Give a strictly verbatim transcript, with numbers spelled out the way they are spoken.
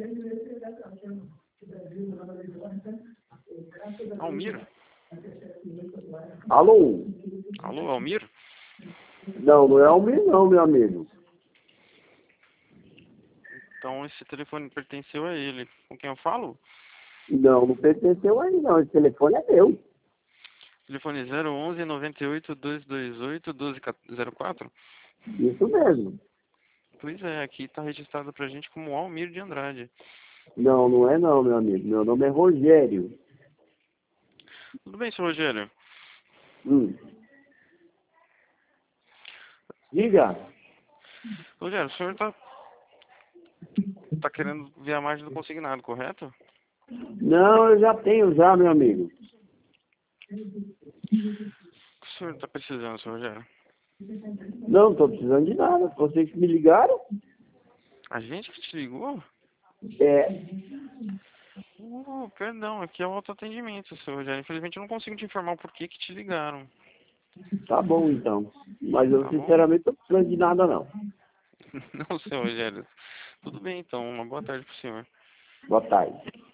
Almir? Alô? Alô, Almir? Não, não é Almir não, meu amigo. Então esse telefone pertenceu a ele. Com quem eu falo? Não, não pertenceu aí não, esse telefone é meu. Telefone zero onze, noventa e oito, duzentos e vinte e oito, doze zero quatro? Isso mesmo. Pois é, aqui está registrado pra gente como Almir de Andrade. Não, não é não, meu amigo. Meu nome é Rogério. Tudo bem, senhor Rogério? Hum. Diga. Rogério, o senhor está tá querendo ver a margem do consignado, correto? Não, eu já tenho já, meu amigo. O que o senhor está precisando, senhor Rogério? Não, não tô precisando de nada. Vocês que me ligaram? A gente que te ligou? É. Uh, perdão, aqui é o autoatendimento, senhor Rogério. Infelizmente eu não consigo te informar o porquê que te ligaram. Tá bom, então. Mas eu, Tá bom? sinceramente, não tô precisando de nada, não. Não, senhor Rogério. Tudo bem, então. Uma boa tarde pro senhor. Boa tarde.